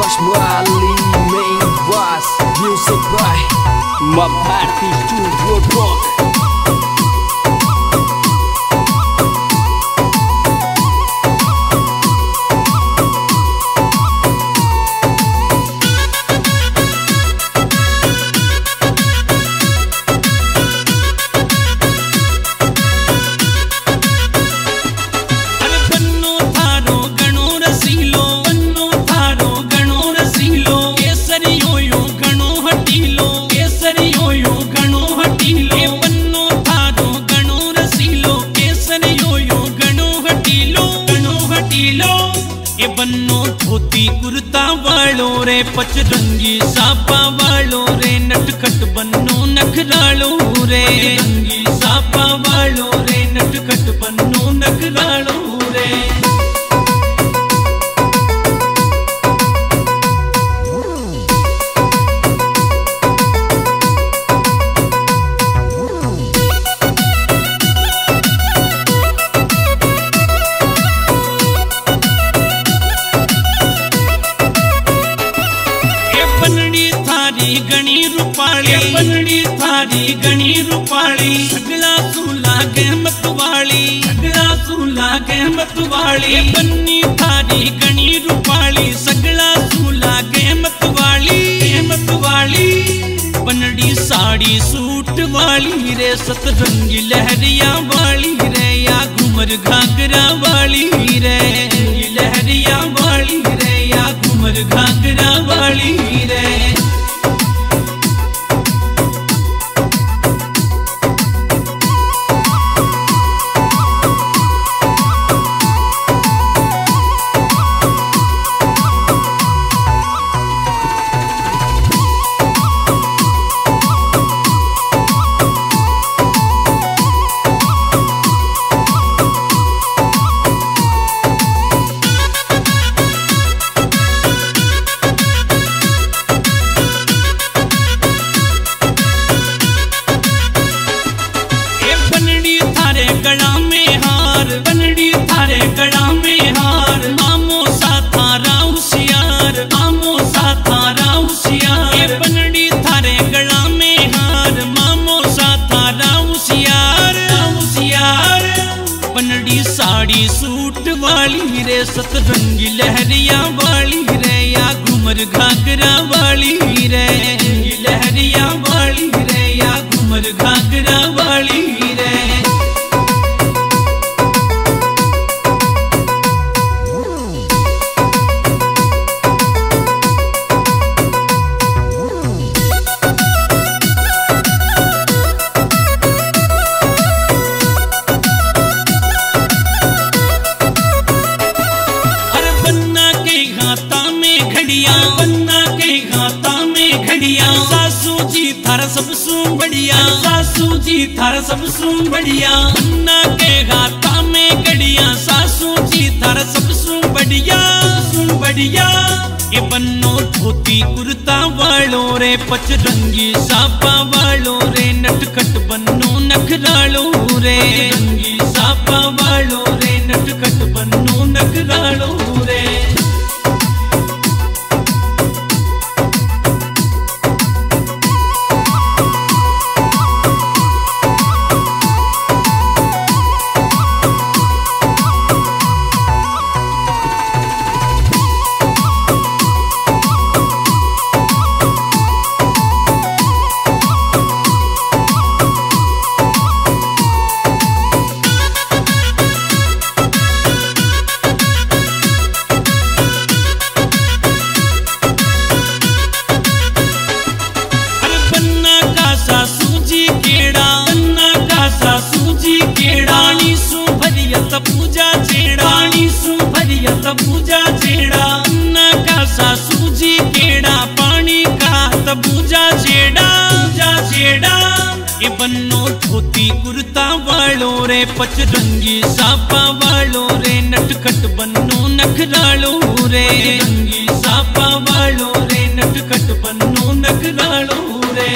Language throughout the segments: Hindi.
Mali main bass, music by my party studio rock. बन्नो dhoti kurta वालों रे पचरंगी सापा वालों रे नटखट बन्नो नखरालों रे रंगी सापा वालों रे नटखट बन्नो नखरालों रे। बनड़ी थारी गणी रूपाली सगला सूला के मतवाली सगला सूला के मतवाली बन्नी थारी गणी रूपाली सगला सूला के मतवाली बनड़ी साड़ी सूट वाली रे सतरंगी लहरिया वाली रे या घूमर घाघरा वाली रे लहरिया वाली रे या घूमर घाघरा वाली रे। साड़ी सूट वाली रे सतरंगी लहरिया वाली रे या घूमर घाघरा वाली रे लहरिया वाली रे या घूमर घाघरा वाली रे। सासू जी थारा सबसू बढ़िया सासू जी थारा सबसू बढ़िया अन्ना के हाथा में घड़िया सासू जी थारा सबसू बढ़िया सुन बढ़िया ये बन्नो धोती कुर्ता वालों रे पचरंगी सापा वालों रे नटखट बन्नो नखरालों रे रंगी सापा वालों रे नटखट बन्नो नखरालों रे। पूजा छेड़ा अन्ना का सासू जी केड़ा पानी का तबूजा छेड़ा ये बन्नो धोती कुर्ता वालों रे पचरंगी सापा वालों रे नटखट बन्नो नखरालों रे रंगी सापा वालों रे नटखट बन्नो नखरालों रे।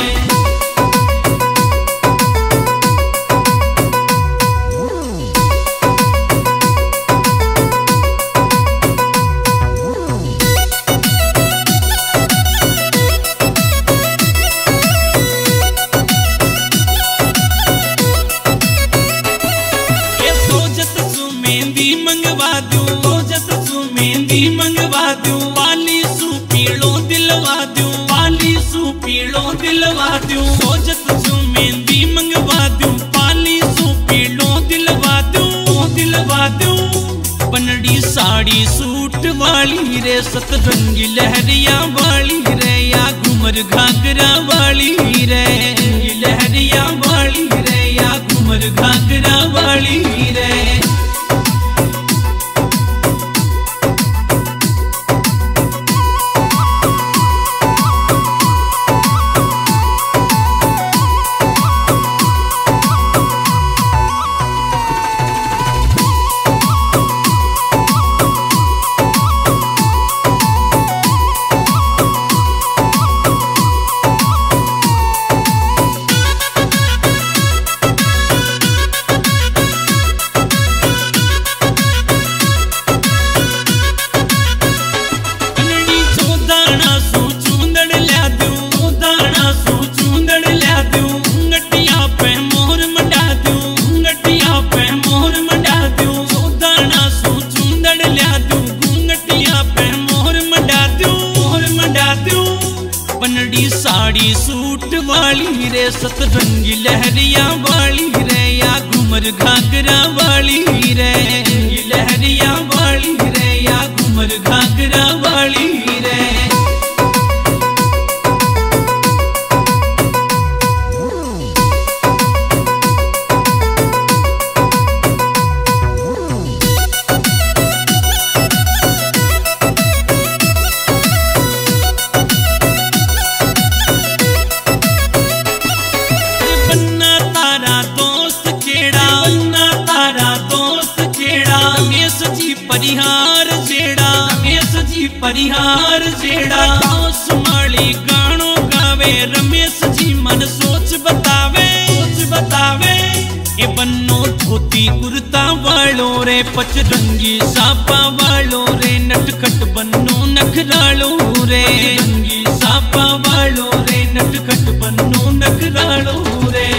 दिलवा दूं, सोजत सू मेहंदी मंगवा दूं, पाली सू पीलो दिलवा दूं। बनड़ी साड़ी सूट वाली रे, सतरंगी लहरिया वाली रे, या घूमर घाघरा वाली रे, लहरिया वाली रे, या घूमर घाघरा वाली रे। बनड़ी साड़ी सूट वाली रे, सतरंगी लहरिया वाली रे, या घूमर घाघरा वाली रे, लहरिया वाली रे, या घूमर घाघरा वाली रे। परिहार जेड़ा सुमाली गानो गावे, रमेश जी मन सोच बतावे, ए बन्नो धोती कुर्ता वालो रे, पचरंगी सापा वालो रे, नटखट बन्नो नखरालो रे, रंगी सापा वालो रे, नटखट बन्नो नखरालो रे।